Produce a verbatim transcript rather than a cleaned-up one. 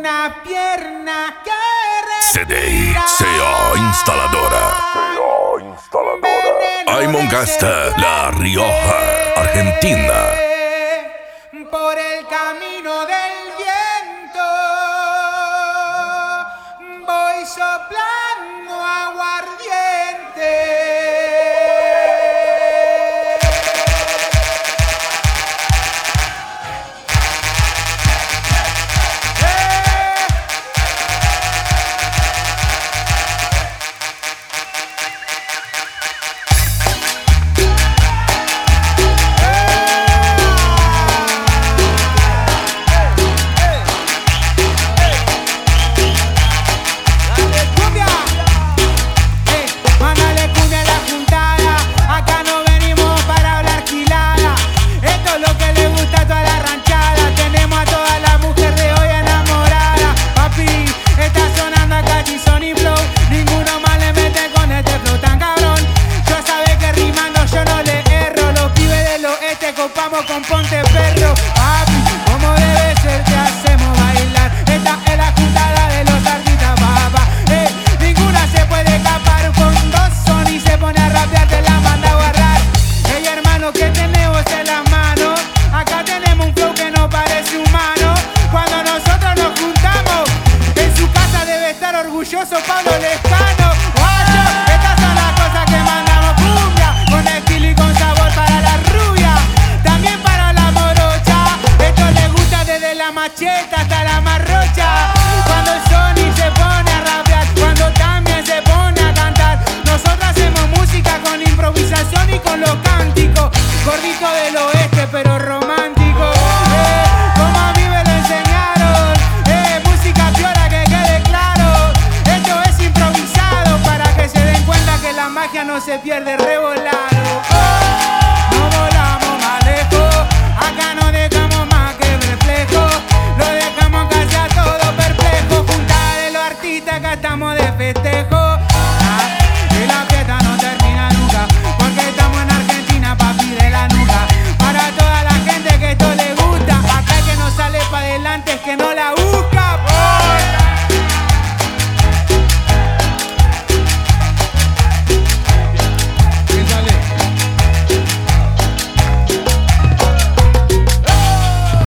una pierna que C D I, C O Instaladora. C O Instaladora. Aymongaster, La Rioja, Argentina. Por el camino del viento voy soplando aguardiente. Vamos con Ponte Perro, papi, como debe ser te hacemos bailar. Esta es la juntada de los artistas, papá. Eh, ninguna se puede escapar con dos son y se pone a rapear, te la manda a guardar. Hey hermano, ¿qué tenemos en las manos? Acá tenemos un flow que no parece humano. Cuando nosotros nos juntamos, en su casa debe estar orgulloso Pablo Lescano. Guacho, estas son las cosas que mandamos, cumbia, con estilo y con sabor para la rubia. También para la morocha, esto le gusta desde la macheta hasta la marrocha. Cuando el Sony se pone a rapear, cuando también se pone a cantar. Nosotros hacemos música con improvisación y con los cánticos. Gordito del oeste pero romántico, eh, como a mí me lo enseñaron. Eh, música piola que quede claro. Esto es improvisado para que se den cuenta que la magia no se pierde.